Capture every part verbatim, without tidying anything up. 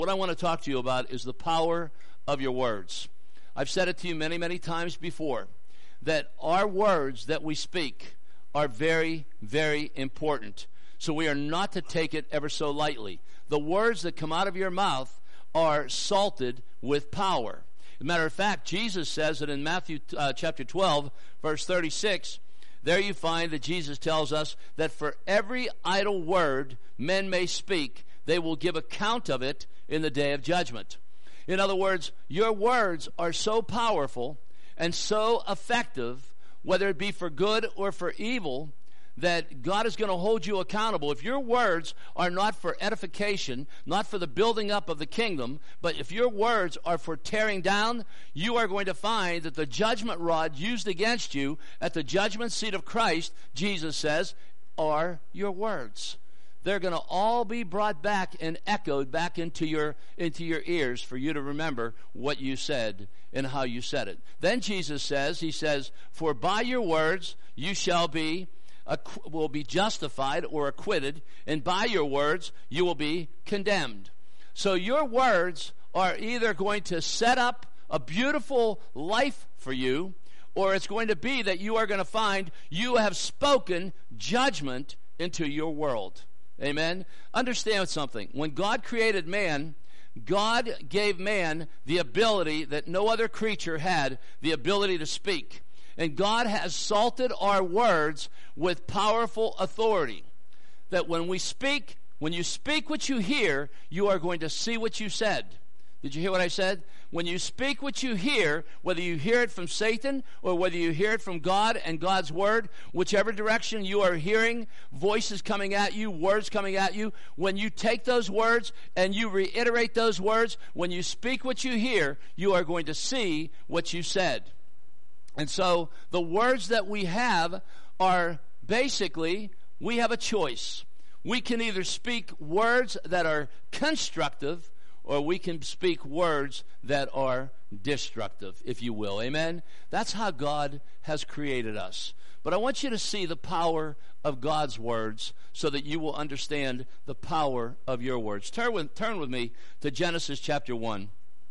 What I want to talk to you about is the power of your words. I've said it to you many, many times before, that our words that we speak are very, very important. So we are not to take it ever so lightly. The words that come out of your mouth are salted with power. As a matter of fact, Jesus says that in Matthew uh, chapter twelve, verse thirty-six, there you find that Jesus tells us that for every idle word men may speak, they will give account of it in the day of judgment. In other words, your words are so powerful and so effective, whether it be for good or for evil, that God is going to hold you accountable. If your words are not for edification, not for the building up of the kingdom, but if your words are for tearing down, you are going to find that the judgment rod used against you at the judgment seat of Christ, Jesus says, are your words. They're going to all be brought back and echoed back into your into your ears for you to remember what you said and how you said it. Then Jesus says, he says, for by your words you shall be will be justified or acquitted, and by your words you will be condemned. So your words are either going to set up a beautiful life for you, or it's going to be that you are going to find you have spoken judgment into your world. Amen? Understand something. When God created man, God gave man the ability that no other creature had, the ability to speak. And God has salted our words with powerful authority. That when we speak, when you speak what you hear, you are going to see what you said. Did you hear what I said? When you speak what you hear, whether you hear it from Satan or whether you hear it from God and God's word, whichever direction you are hearing, voices coming at you, words coming at you, when you take those words and you reiterate those words, when you speak what you hear, you are going to see what you said. And so the words that we have are basically, we have a choice. We can either speak words that are constructive, or we can speak words that are destructive, if you will. Amen? That's how God has created us. But I want you to see the power of God's words so that you will understand the power of your words. Turn with, turn with me to Genesis chapter one,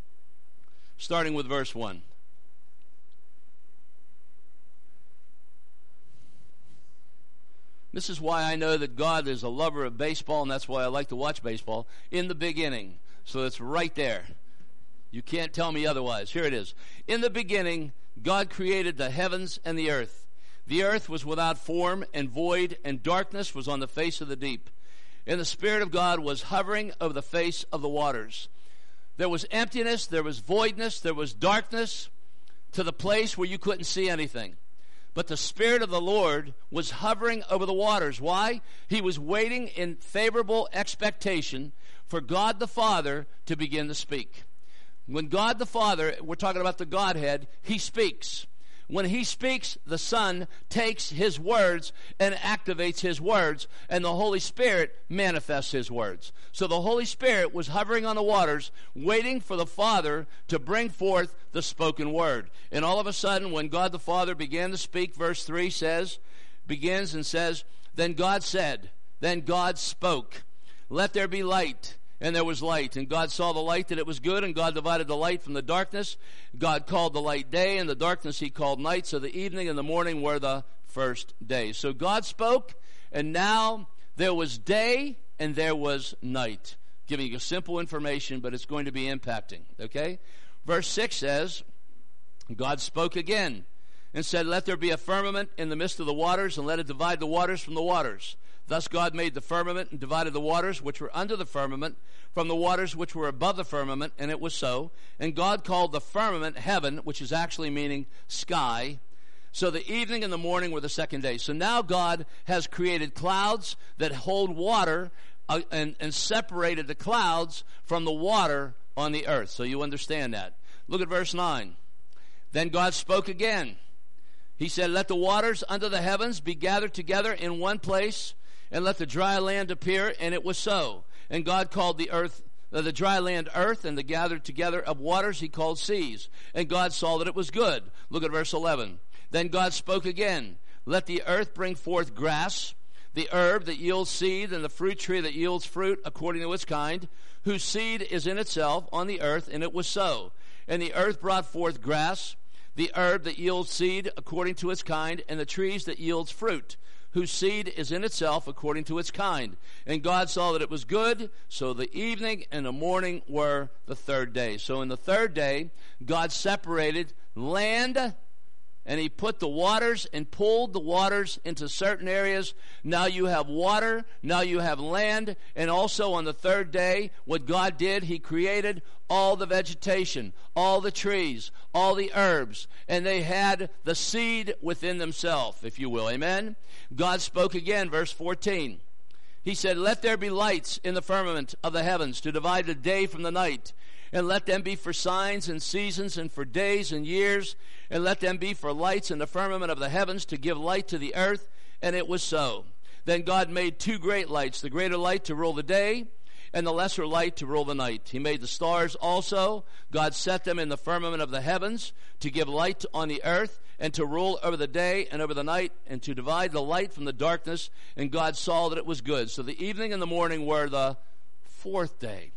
starting with verse one. This is why I know that God is a lover of baseball, and that's why I like to watch baseball. In the beginning. So it's right there. You can't tell me otherwise. Here it is. In the beginning, God created the heavens and the earth. The earth was without form and void, and darkness was on the face of the deep. And the Spirit of God was hovering over the face of the waters. There was emptiness, there was voidness, there was darkness to the place where you couldn't see anything. But the Spirit of the Lord was hovering over the waters. Why? He was waiting in favorable expectation for God the Father to begin to speak. When God the Father, we're talking about the Godhead, He speaks. When He speaks, the Son takes His words and activates His words, and the Holy Spirit manifests His words. So the Holy Spirit was hovering on the waters, waiting for the Father to bring forth the spoken word. And all of a sudden, when God the Father began to speak, verse three says, begins and says, then God said, then God spoke, let there be light. And there was light, and God saw the light that it was good, and God divided the light from the darkness. God called the light day, and the darkness He called night. So the evening and the morning were the first day. So God spoke, and now there was day and there was night. Giving you simple information, but it's going to be impacting. Okay? Verse six says, God spoke again and said, let there be a firmament in the midst of the waters, and let it divide the waters from the waters. Thus God made the firmament and divided the waters which were under the firmament from the waters which were above the firmament, and it was so. And God called the firmament heaven, which is actually meaning sky. So the evening and the morning were the second day. So now God has created clouds that hold water uh, and, and separated the clouds from the water on the earth. So you understand that. Look at verse nine. Then God spoke again. He said, let the waters under the heavens be gathered together in one place, and let the dry land appear, and it was so. And God called the earth, uh, the dry land earth, and the gathered together of waters He called seas. And God saw that it was good. Look at verse eleven. Then God spoke again, let the earth bring forth grass, the herb that yields seed, and the fruit tree that yields fruit according to its kind, whose seed is in itself on the earth, and it was so. And the earth brought forth grass, the herb that yields seed according to its kind, and the trees that yields fruit, whose seed is in itself according to its kind. And God saw that it was good, so the evening and the morning were the third day. So in the third day, God separated land, and he put the waters and pulled the waters into certain areas. Now you have water, now you have land, and also on the third day, what God did, he created all the vegetation, all the trees, all the herbs, and they had the seed within themselves, if you will. Amen? God spoke again, verse fourteen. He said, "Let there be lights in the firmament of the heavens to divide the day from the night, and let them be for signs and seasons and for days and years, and let them be for lights in the firmament of the heavens to give light to the earth." And it was so. Then God made two great lights, the greater light to rule the day, and the lesser light to rule the night. He made the stars also. God set them in the firmament of the heavens to give light on the earth, and to rule over the day and over the night, and to divide the light from the darkness. And God saw that it was good. So the evening and the morning were the fourth day.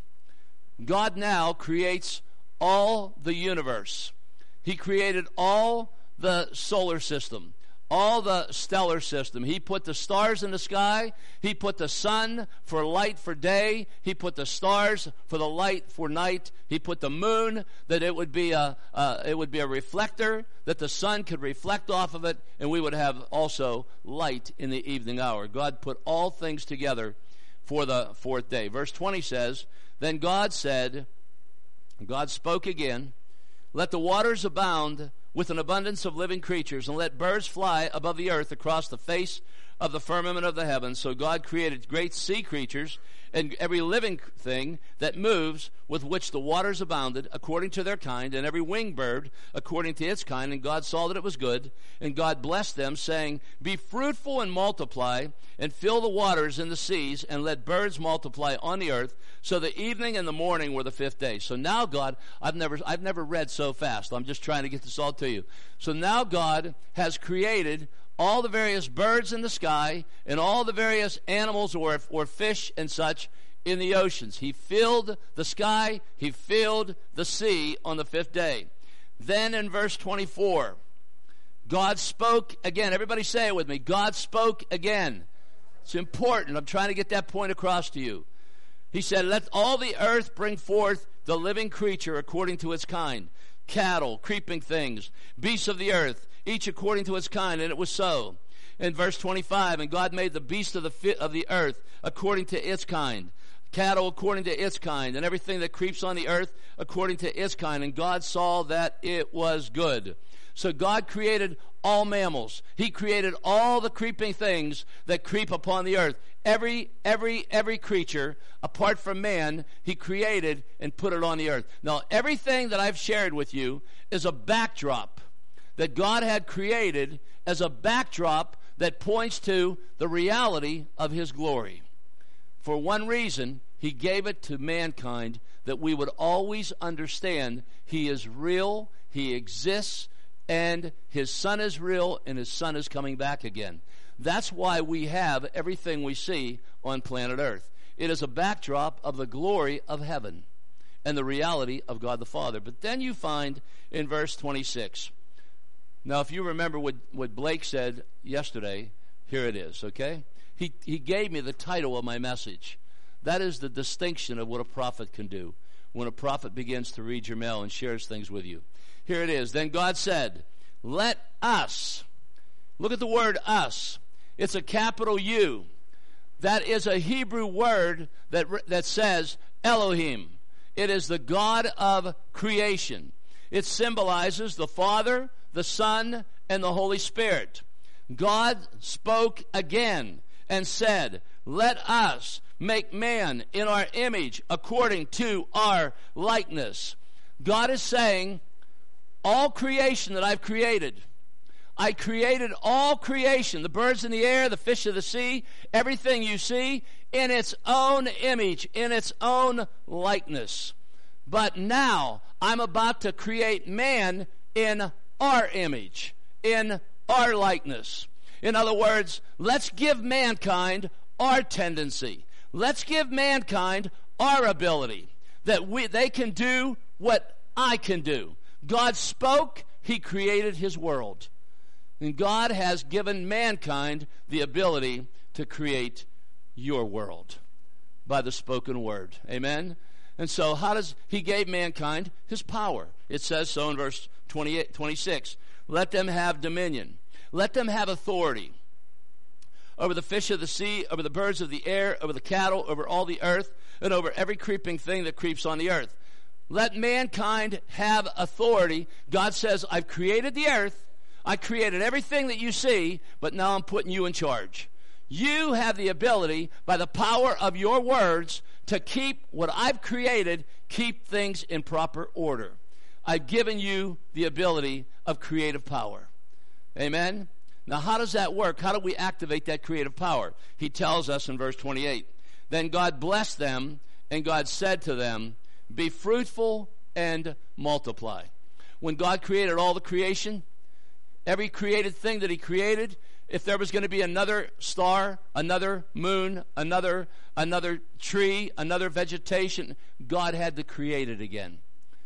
God now creates all the universe. He created all the solar system, all the stellar system. He put the stars in the sky. He put the sun for light for day. He put the stars for the light for night. He put the moon that it would be a uh, it would be a reflector, that the sun could reflect off of it, and we would have also light in the evening hour. God put all things together for the fourth day. Verse twenty says, "Then God said," God spoke again, "Let the waters abound with an abundance of living creatures, and let birds fly above the earth across the face of the firmament of the heavens." So God created great sea creatures and every living thing that moves, with which the waters abounded according to their kind, and every winged bird according to its kind. And God saw that it was good. And God blessed them, saying, "Be fruitful and multiply, and fill the waters in the seas, and let birds multiply on the earth." So the evening and the morning were the fifth day. So now God, I've never I've never read so fast. I'm just trying to get this all to you. So now God has created all the various birds in the sky and all the various animals or, or fish and such in the oceans. He filled the sky, he filled the sea on the fifth day. Then in verse twenty-four, God spoke again. Everybody say it with me. God spoke again. It's important. I'm trying to get that point across to you. He said, "Let all the earth bring forth the living creature according to its kind, cattle, creeping things, beasts of the earth, each according to its kind." And it was so. In verse twenty-five, "And God made the beast of the fi- of the earth according to its kind, cattle according to its kind, and everything that creeps on the earth according to its kind. And God saw that it was good." So God created all mammals. He created all the creeping things that creep upon the earth. Every, every, every creature, apart from man, he created and put it on the earth. Now, everything that I've shared with you is a backdrop that God had created as a backdrop that points to the reality of his glory. For one reason, he gave it to mankind, that we would always understand he is real, he exists, and his son is real, and his son is coming back again. That's why we have everything we see on planet Earth. It is a backdrop of the glory of heaven and the reality of God the Father. But then you find in verse twenty-six. Now, if you remember what, what Blake said yesterday, here it is, okay? He, he gave me the title of my message. That is the distinction of what a prophet can do when a prophet begins to read your mail and shares things with you. Here it is. "Then God said, let us," look at the word us. It's a capital U. That is a Hebrew word that, that says Elohim. It is the God of creation. It symbolizes the Father, the Son, and the Holy Spirit. God spoke again and said, "Let us make man in our image according to our likeness." God is saying, all creation that I've created, I created all creation, the birds in the air, the fish of the sea, everything you see, in its own image, in its own likeness. But now I'm about to create man in our image, in our likeness. In other words, let's give mankind our tendency. Let's give mankind our ability that we they can do what I can do. God spoke, he created his world. And God has given mankind the ability to create your world by the spoken word. Amen? And so how does he gave mankind his power? It says so in verse twenty-eight, twenty-six. Let them have dominion. Let them have authority over the fish of the sea, over the birds of the air, over the cattle, over all the earth, and over every creeping thing that creeps on the earth. Let mankind have authority. God says, I've created the earth. I created everything that you see, but now I'm putting you in charge. You have the ability, by the power of your words, to keep what I've created, keep things in proper order. I've given you the ability of creative power. Amen? Now, how does that work? How do we activate that creative power? He tells us in verse twenty-eight. Then God blessed them, and God said to them, be fruitful and multiply. When God created all the creation, every created thing that he created, if there was going to be another star, another moon, another another tree, another vegetation, God had to create it again.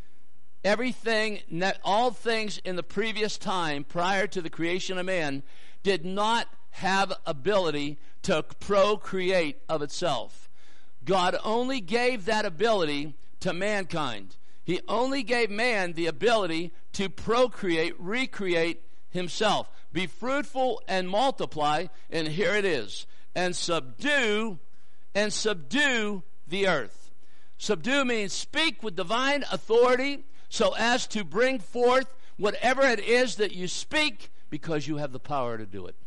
Everything, all things in the previous time, prior to the creation of man, did not have ability to procreate of itself. God only gave that ability to mankind. He only gave man the ability to procreate, recreate himself. Be fruitful and multiply, and here it is. And subdue, and subdue the earth. Subdue means speak with divine authority so as to bring forth whatever it is that you speak, because you have the power to do it.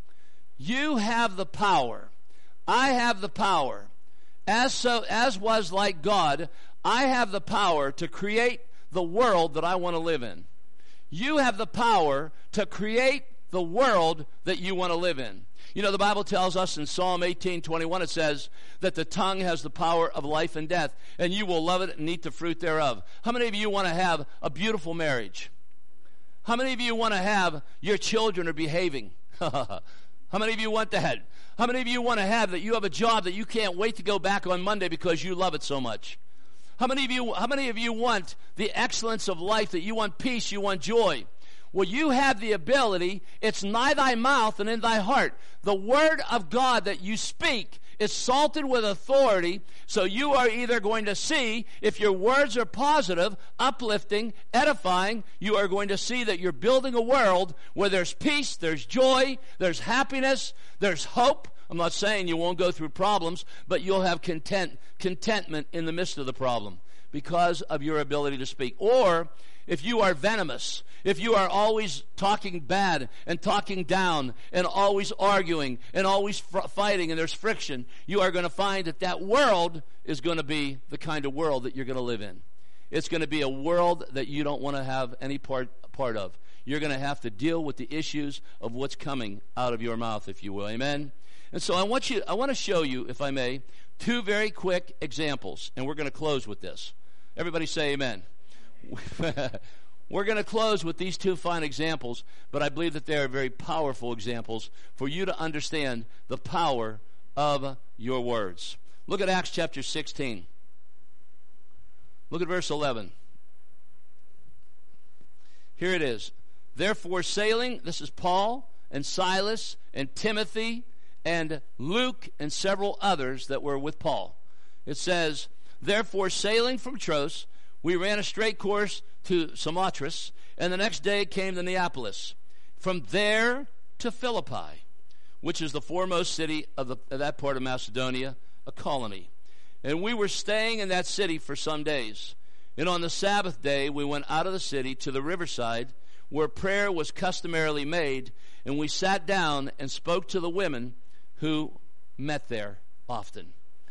You have the power. I have the power. As so as was like God, I have the power to create the world that I want to live in. You have the power to create the world that you want to live in. You know, the Bible tells us in Psalm eighteen twenty-one, it says that the tongue has the power of life and death, and you will love it and eat the fruit thereof. How many of you want to have a beautiful marriage? How many of you want to have your children are behaving? How many of you want that? How many of you want to have that you have a job that you can't wait to go back on Monday because you love it so much? How many of you, how many of you want the excellence of life, that you want peace, you want joy? Well, you have the ability. It's nigh thy mouth and in thy heart. The word of God that you speak is salted with authority, so you are either going to see, if your words are positive, uplifting, edifying, you are going to see that you're building a world where there's peace, there's joy, there's happiness, there's hope. I'm not saying you won't go through problems, but you'll have content, contentment in the midst of the problem because of your ability to speak. Or if you are venomous, if you are always talking bad and talking down and always arguing and always fr- fighting and there's friction, you are going to find that that world is going to be the kind of world that you're going to live in. It's going to be a world that you don't want to have any part, part of. You're going to have to deal with the issues of what's coming out of your mouth, if you will. Amen? And so I want you, I want to show you, if I may, two very quick examples, and we're going to close with this. Everybody say amen. We're going to close with these two fine examples, but I believe that they are very powerful examples for you to understand the power of your words. Look at Acts chapter sixteen. Look at verse eleven. Here it is. Therefore sailing, this is Paul and Silas and Timothy and Luke and several others that were with Paul. It says, therefore sailing from Troas, we ran a straight course to Samothrace, and the next day came to Neapolis. From there to Philippi, which is the foremost city of, the, of that part of Macedonia, a colony. And we were staying in that city for some days. And on the Sabbath day, we went out of the city to the riverside, where prayer was customarily made, and we sat down and spoke to the women who met there often.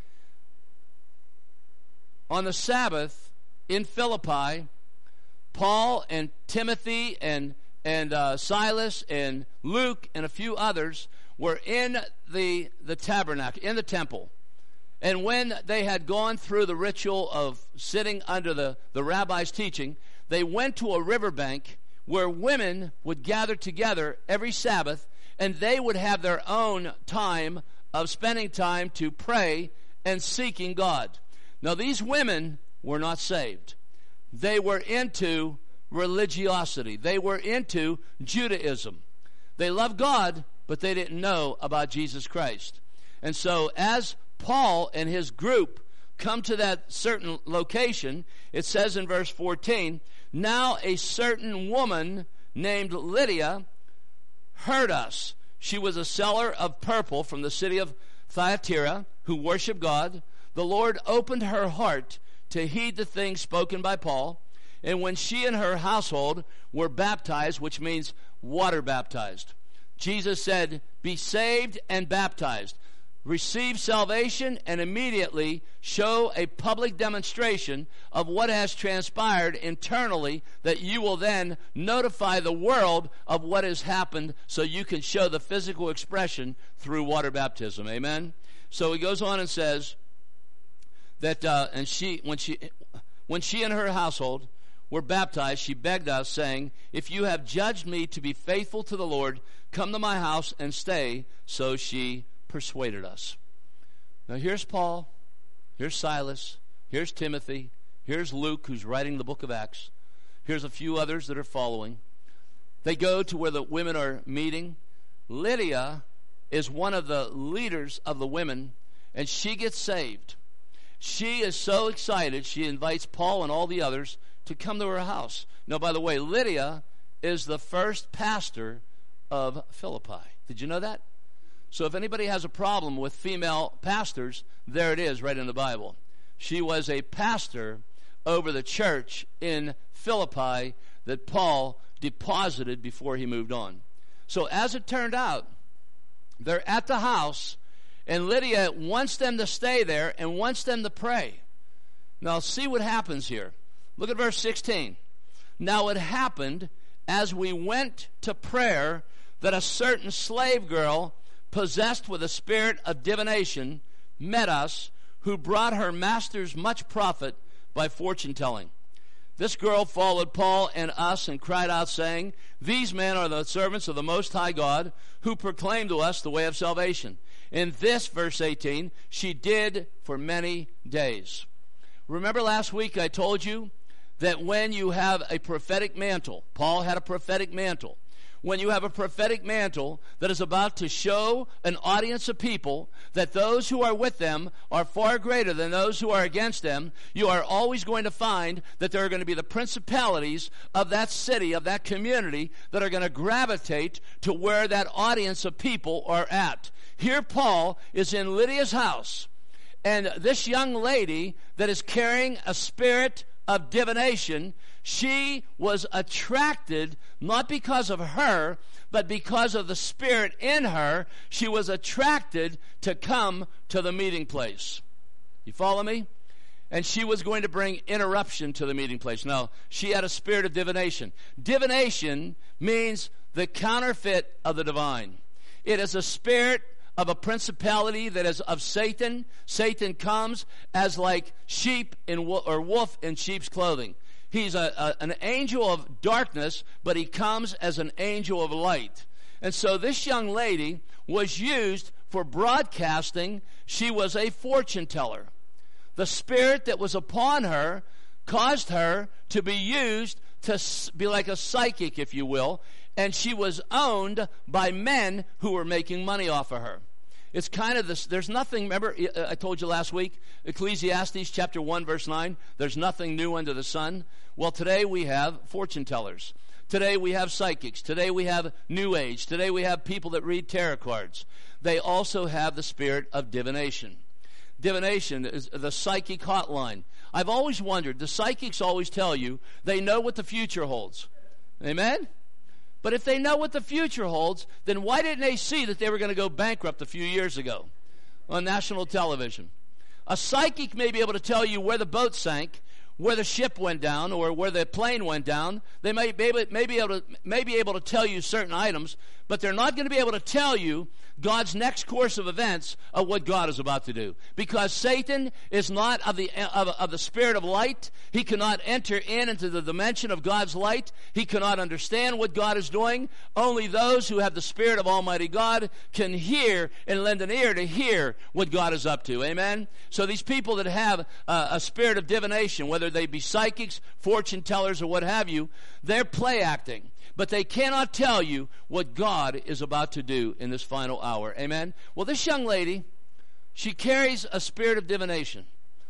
On the Sabbath in Philippi, Paul and Timothy and and uh, Silas and Luke and a few others were in the the tabernacle, in the temple. And when they had gone through the ritual of sitting under the, the rabbi's teaching, they went to a riverbank where women would gather together every Sabbath, and they would have their own time of spending time to pray and seeking God. Now, these women were not saved. They were into religiosity. They were into Judaism. They loved God, but they didn't know about Jesus Christ. And so as Paul and his group come to that certain location, it says in verse fourteen, now a certain woman named Lydia heard us. She was a seller of purple from the city of Thyatira who worshiped God. The Lord opened her heart to heed the things spoken by Paul. And when she and her household were baptized, which means water baptized, Jesus said, be saved and baptized. Receive salvation and immediately show a public demonstration of what has transpired internally, that you will then notify the world of what has happened so you can show the physical expression through water baptism. Amen? So he goes on and says that uh, and she when she when she and her household were baptized, she begged us, saying, if you have judged me to be faithful to the Lord, come to my house and stay. So she persuaded us. Now here's Paul, here's Silas, here's Timothy, here's Luke, who's writing the book of Acts. Here's a few others that are following. They go to where the women are meeting. Lydia is one of the leaders of the women, and she gets saved. She is so excited, she invites Paul and all the others to come to her house. Now, by the way, Lydia is the first pastor of Philippi. Did you know that? So if anybody has a problem with female pastors, there it is right in the Bible. She was a pastor over the church in Philippi that Paul deposited before he moved on. So as it turned out, they're at the house, and Lydia wants them to stay there and wants them to pray. Now see what happens here. Look at verse sixteen. Now it happened as we went to prayer that a certain slave girl possessed with a spirit of divination met us, who brought her masters much profit by fortune telling. This girl followed Paul and us and cried out, saying, these men are the servants of the Most High God, who proclaim to us the way of salvation. And this, verse eighteen, she did for many days. Remember last week I told you that when you have a prophetic mantle, Paul had a prophetic mantle. When you have a prophetic mantle that is about to show an audience of people that those who are with them are far greater than those who are against them, you are always going to find that there are going to be the principalities of that city, of that community, that are going to gravitate to where that audience of people are at. Here Paul is in Lydia's house, and this young lady that is carrying a spirit of divination, she was attracted not because of her, but because of the spirit in her. She was attracted to come to the meeting place. You follow me? And she was going to bring interruption to the meeting place. Now, she had a spirit of divination. Divination means the counterfeit of the divine. It is a spirit of a principality that is of Satan. Satan comes as like sheep in wo- or wolf in sheep's clothing. He's a, a, an angel of darkness, but he comes as an angel of light. And so this young lady was used for broadcasting. She was a fortune teller. The spirit that was upon her caused her to be used to be like a psychic, if you will, and she was owned by men who were making money off of her. It's kind of this, there's nothing, remember I told you last week, Ecclesiastes chapter one verse nine, there's nothing new under the sun. Well, today we have fortune tellers. Today we have psychics. Today we have New Age. Today we have people that read tarot cards. They also have the spirit of divination. Divination is the psychic hotline. I've always wondered, the psychics always tell you they know what the future holds. Amen? But if they know what the future holds, then why didn't they see that they were going to go bankrupt a few years ago on national television? A psychic may be able to tell you where the boat sank, where the ship went down or where the plane went down. They may be able, may be able to, may be able to tell you certain items, but they're not going to be able to tell you God's next course of events of what God is about to do. Because Satan is not of the of, of the spirit of light. He cannot enter in into the dimension of God's light. He cannot understand what God is doing. Only those who have the spirit of Almighty God can hear and lend an ear to hear what God is up to. Amen? So these people that have uh, a spirit of divination, whether they be psychics, fortune tellers, or what have you, they're play acting. But they cannot tell you what God is about to do in this final hour. Amen? Well, this young lady, she carries a spirit of divination.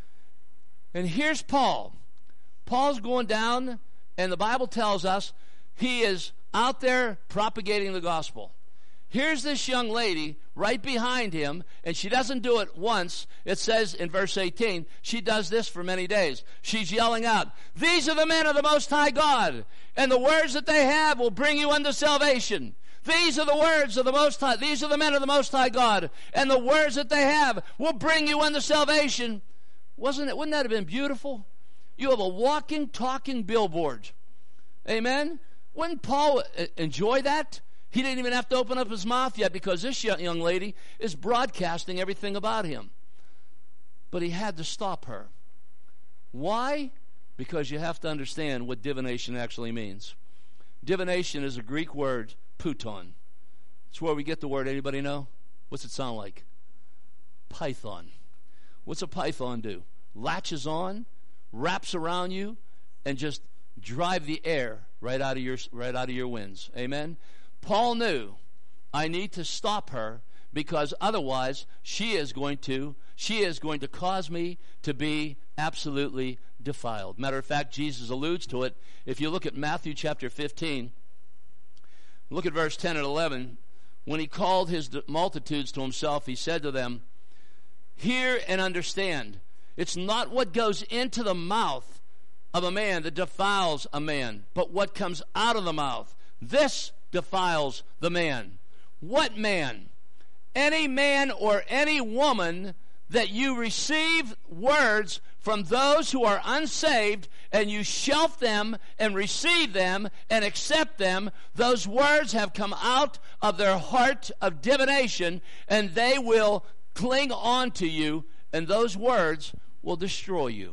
And here's Paul. Paul's going down, and the Bible tells us he is out there propagating the gospel. Here's this young lady right behind him, and she doesn't do it once. It says in verse eighteen, she does this for many days. She's yelling out, "These are the men of the Most High God, and the words that they have will bring you unto salvation. These are the words of the Most High. These are the men of the Most High God, and the words that they have will bring you unto salvation." Wasn't it? Wouldn't that have been beautiful? You have a walking, talking billboard. Amen? Wouldn't Paul enjoy that? He didn't even have to open up his mouth yet because this young lady is broadcasting everything about him. But he had to stop her. Why? Because you have to understand what divination actually means. Divination is a Greek word, puton. It's where we get the word. Anybody know? What's it sound like? Python. What's a python do? Latches on, wraps around you, and just drive the air right out of your right out of your winds. Amen? Paul knew, I need to stop her because otherwise she is going to she is going to cause me to be absolutely defiled. Matter of fact, Jesus alludes to it. If you look at Matthew chapter fifteen, look at verse ten and eleven. When he called his multitudes to himself, he said to them, "Hear and understand. It's not what goes into the mouth of a man that defiles a man, but what comes out of the mouth. This defiles the man." What man? Any man or any woman that you receive words from those who are unsaved and you shelf them and receive them and accept them, those words have come out of their heart of divination, and they will cling on to you, and those words will destroy you.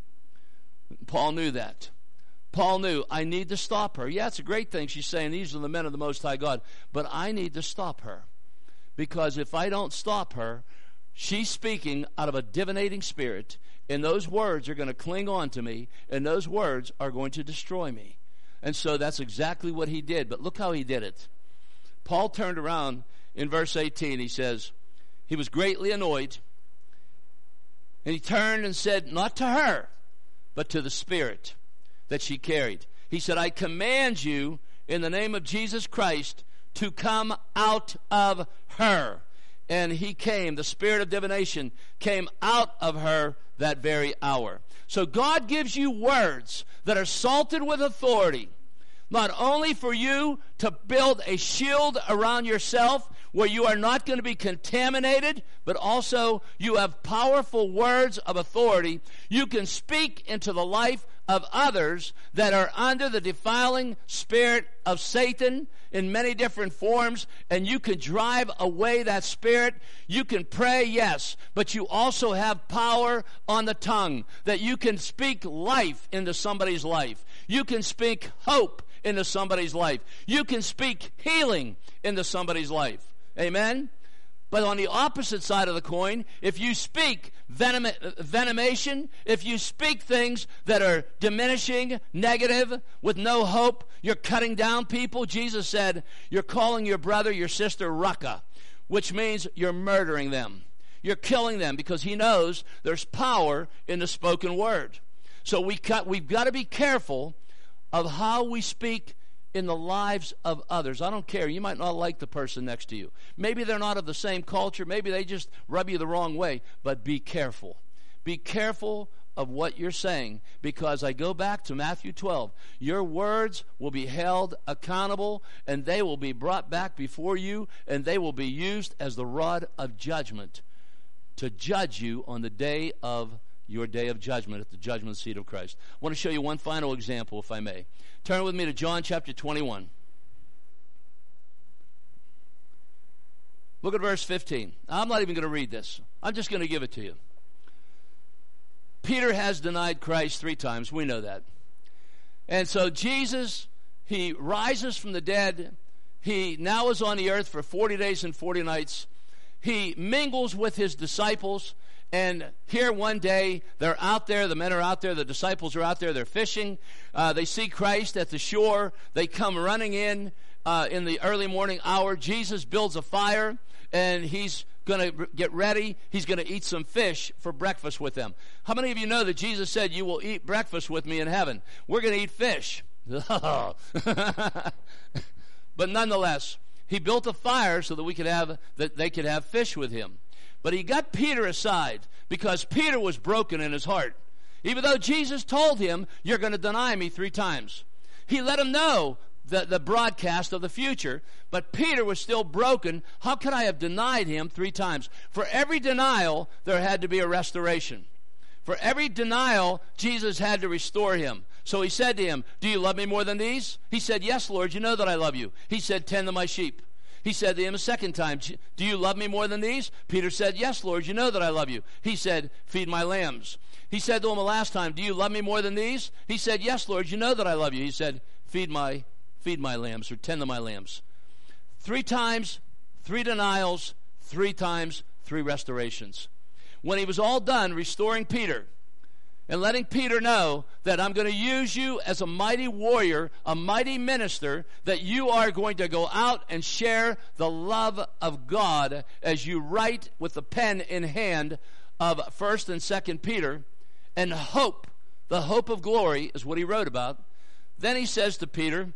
Paul knew that. Paul knew, I need to stop her. Yeah, it's a great thing. She's saying, these are the men of the Most High God. But I need to stop her. Because if I don't stop her, she's speaking out of a divinating spirit, and those words are going to cling on to me, and those words are going to destroy me. And so that's exactly what he did. But look how he did it. Paul turned around in verse eighteen. He says, he was greatly annoyed, and he turned and said, not to her, but to the spirit that she carried. He said, I command you in the name of Jesus Christ to come out of her. And he came, the spirit of divination came out of her that very hour. So God gives you words that are salted with authority, not only for you to build a shield around yourself where you are not going to be contaminated, but also you have powerful words of authority. You can speak into the life of others that are under the defiling spirit of Satan in many different forms, and you can drive away that spirit. You can pray, yes, but you also have power on the tongue that you can speak life into somebody's life. You can speak hope into somebody's life. You can speak healing into somebody's life. Amen? But on the opposite side of the coin, if you speak venom, venomation, if you speak things that are diminishing, negative, with no hope, you're cutting down people. Jesus said, you're calling your brother, your sister, Raka, which means you're murdering them. You're killing them because he knows there's power in the spoken word. So we cut, we've got to be careful of how we speak in the lives of others. I don't care. You might not like the person next to you. Maybe they're not of the same culture. Maybe they just rub you the wrong way. But be careful. Be careful of what you're saying, because I go back to Matthew twelve. Your words will be held accountable, and they will be brought back before you, and they will be used as the rod of judgment to judge you on the day of your day of judgment at the judgment seat of Christ. I want to show you one final example, if I may. Turn with me to John chapter twenty-one. Look at verse fifteen. I'm not even going to read this. I'm just going to give it to you. Peter has denied Christ three times. We know that. And so Jesus, he rises from the dead. He now is on the earth for forty days and forty nights. He mingles with his disciples. And here one day, they're out there, the men are out there, the disciples are out there, they're fishing. Uh, they see Christ at the shore. They come running in uh, in the early morning hour. Jesus builds a fire, and he's going to get ready. He's going to eat some fish for breakfast with them. How many of you know that Jesus said, you will eat breakfast with me in heaven? We're going to eat fish. But nonetheless, he built a fire so that we could have that they could have fish with him. But he got Peter aside because Peter was broken in his heart. Even though Jesus told him, you're going to deny me three times. He let him know the, the broadcast of the future, but Peter was still broken. How could I have denied him three times? For every denial, there had to be a restoration. For every denial, Jesus had to restore him. So he said to him, do you love me more than these? He said, yes, Lord, you know that I love you. He said, tend to my sheep. He said to him a second time, do you love me more than these? Peter said, yes, Lord, you know that I love you. He said, feed my lambs. He said to him the last time, do you love me more than these? He said, yes, Lord, you know that I love you. He said, feed my feed my lambs, or tend to my lambs. Three times, three denials, three times, three restorations. When he was all done restoring Peter and letting Peter know that I'm going to use you as a mighty warrior, a mighty minister, that you are going to go out and share the love of God as you write with the pen in hand of First and Second Peter, and hope, the hope of glory is what he wrote about. Then he says to Peter,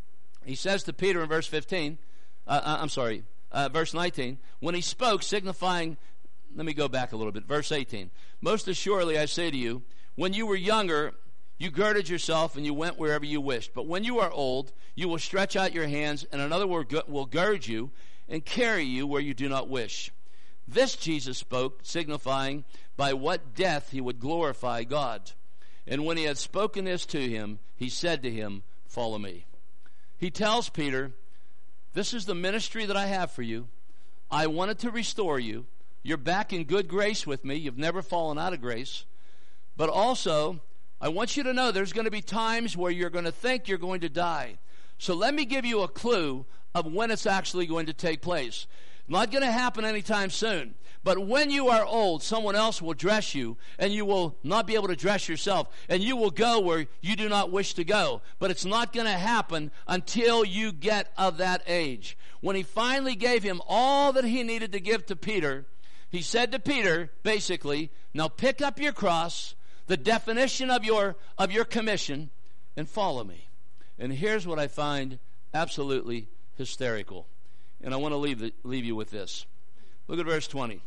he says to Peter in verse fifteen, uh, I'm sorry, uh, verse nineteen, when he spoke, signifying, let me go back a little bit, verse eighteen, most assuredly I say to you, when you were younger, you girded yourself and you went wherever you wished. But when you are old, you will stretch out your hands, and another will gird you and carry you where you do not wish. This Jesus spoke, signifying by what death he would glorify God. And when he had spoken this to him, he said to him, follow me. He tells Peter, this is the ministry that I have for you. I wanted to restore you. You're back in good grace with me. You've never fallen out of grace. But also, I want you to know there's going to be times where you're going to think you're going to die. So let me give you a clue of when it's actually going to take place. Not going to happen anytime soon. But when you are old, someone else will dress you, and you will not be able to dress yourself, and you will go where you do not wish to go. But it's not going to happen until you get of that age. When he finally gave him all that he needed to give to Peter, he said to Peter, basically, now pick up your cross, the definition of your of your commission, and follow me. And here's what I find absolutely hysterical. And I want to leave the, leave you with this. Look at verse twenty.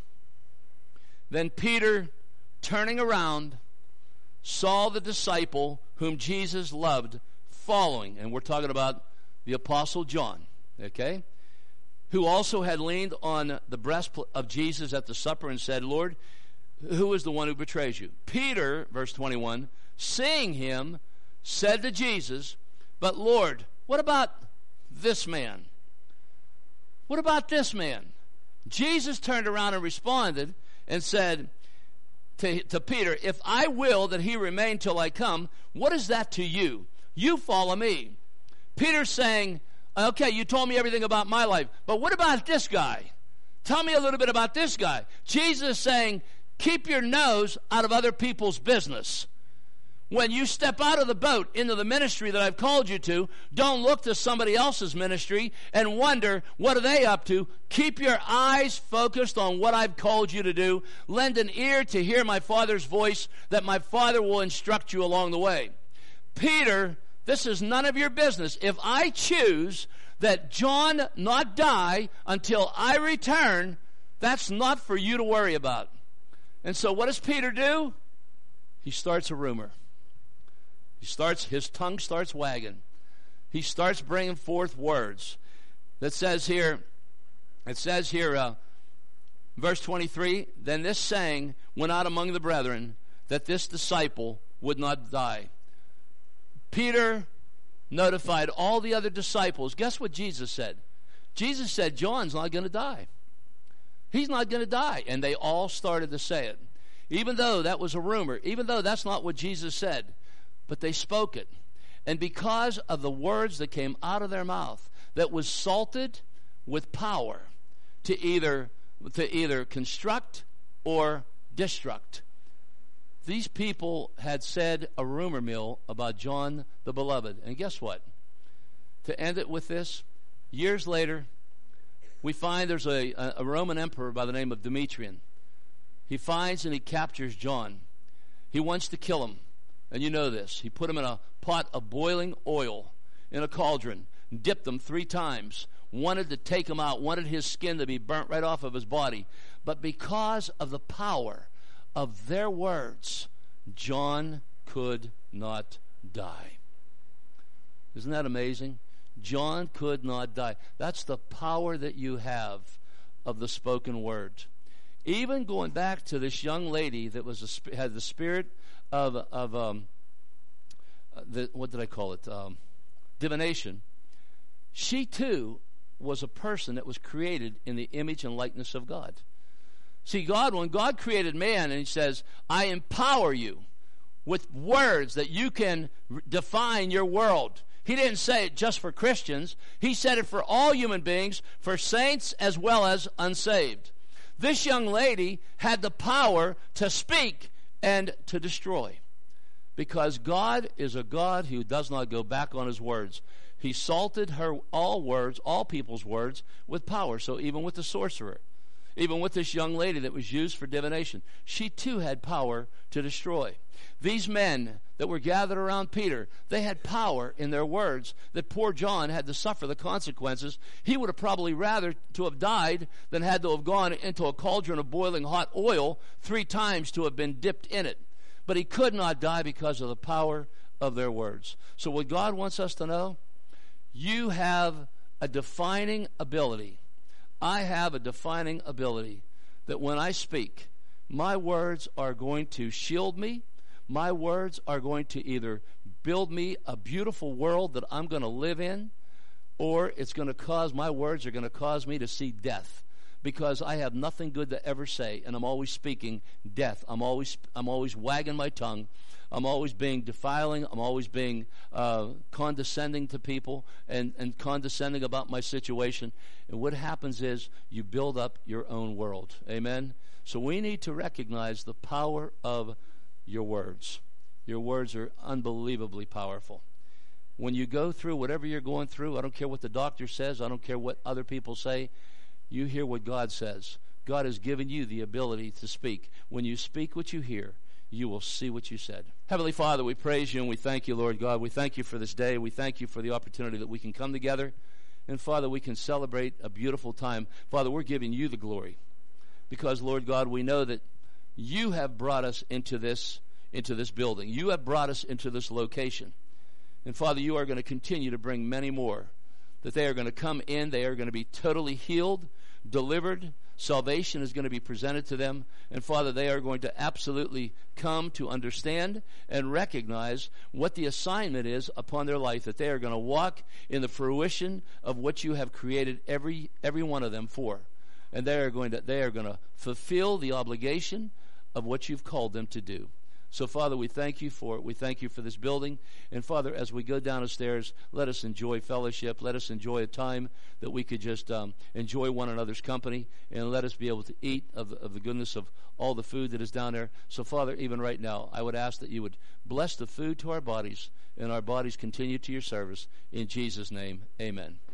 Then Peter, turning around, saw the disciple whom Jesus loved following. And we're talking about the Apostle John, okay? Who also had leaned on the breast of Jesus at the supper and said, Lord, who is the one who betrays you? Peter, verse twenty-one, seeing him, said to Jesus, but Lord, what about this man? What about this man? Jesus turned around and responded and said to, to Peter, if I will that he remain till I come, what is that to you? You follow me. Peter's saying, okay, you told me everything about my life, but what about this guy? Tell me a little bit about this guy. Jesus is saying, keep your nose out of other people's business. When you step out of the boat into the ministry that I've called you to, don't look to somebody else's ministry and wonder, what are they up to? Keep your eyes focused on what I've called you to do. Lend an ear to hear my Father's voice, that my Father will instruct you along the way. Peter, this is none of your business. If I choose that John not die until I return, that's not for you to worry about. And so what does Peter do? He starts a rumor. He starts, his tongue starts wagging. He starts bringing forth words. That says here, it says here, uh, verse twenty-three, then this saying went out among the brethren, that this disciple would not die. Peter notified all the other disciples. Guess what Jesus said? Jesus said, John's not going to die. He's not going to die. And they all started to say it. Even though that was a rumor, even though that's not what Jesus said, but they spoke it. And because of the words that came out of their mouth, that was salted with power to either to either construct or destruct. These people had said a rumor mill about John the Beloved. And guess what? To end it with this, years later, we find there's a, a Roman emperor by the name of Demetrian. He finds and he captures John. He wants to kill him. And you know this. He put him in a pot of boiling oil in a cauldron, dipped him three times, wanted to take him out, wanted his skin to be burnt right off of his body. But because of the power of their words, John could not die. Isn't that amazing? John could not die. That's the power that you have of the spoken word. Even going back to this young lady that was a, had the spirit of of um, the, what did I call it? Um, divination. She too was a person that was created in the image and likeness of God. See, God, when God created man, and He says, "I empower you with words that you can r- define your world." He didn't say it just for Christians. He said it for all human beings, for saints as well as unsaved. This young lady had the power to speak and to destroy, because God is a God who does not go back on His words. He salted her all words, all people's words, with power. So even with the sorcerer, even with this young lady that was used for divination, she too had power to destroy. These men that were gathered around Peter, they had power in their words that poor John had to suffer the consequences. He would have probably rather to have died than had to have gone into a cauldron of boiling hot oil three times to have been dipped in it. But he could not die because of the power of their words. So what God wants us to know, you have a defining ability. I have a defining ability that when I speak, my words are going to shield me. My words are going to either build me a beautiful world that I'm going to live in, or it's going to cause, my words are going to cause me to see death, because I have nothing good to ever say, and I'm always speaking death. I'm always, I'm always wagging my tongue. I'm always being defiling. I'm always being uh, condescending to people and, and condescending about my situation. And what happens is you build up your own world. Amen? So we need to recognize the power of your words. Your words are unbelievably powerful. When you go through whatever you're going through, I don't care what the doctor says, I don't care what other people say, you hear what God says. God has given you the ability to speak. When you speak what you hear, you will see what you said. Heavenly Father, we praise you and we thank you, Lord God. We thank you for this day. We thank you for the opportunity that we can come together. And Father, we can celebrate a beautiful time. Father, we're giving you the glory. Because, Lord God, we know that you have brought us into this, into this building. You have brought us into this location. And Father, you are going to continue to bring many more. That they are going to come in, they are going to be totally healed, delivered. Salvation is going to be presented to them. And Father, they are going to absolutely come to understand and recognize what the assignment is upon their life, that they are going to walk in the fruition of what you have created every every one of them for. And they are going to they are going to fulfill the obligation of what you've called them to do. So, Father, we thank you for it. We thank you for this building. And, Father, as we go down the stairs, let us enjoy fellowship. Let us enjoy a time that we could just um, enjoy one another's company. And let us be able to eat of the, of the goodness of all the food that is down there. So, Father, even right now, I would ask that you would bless the food to our bodies, and our bodies continue to your service. In Jesus' name, amen.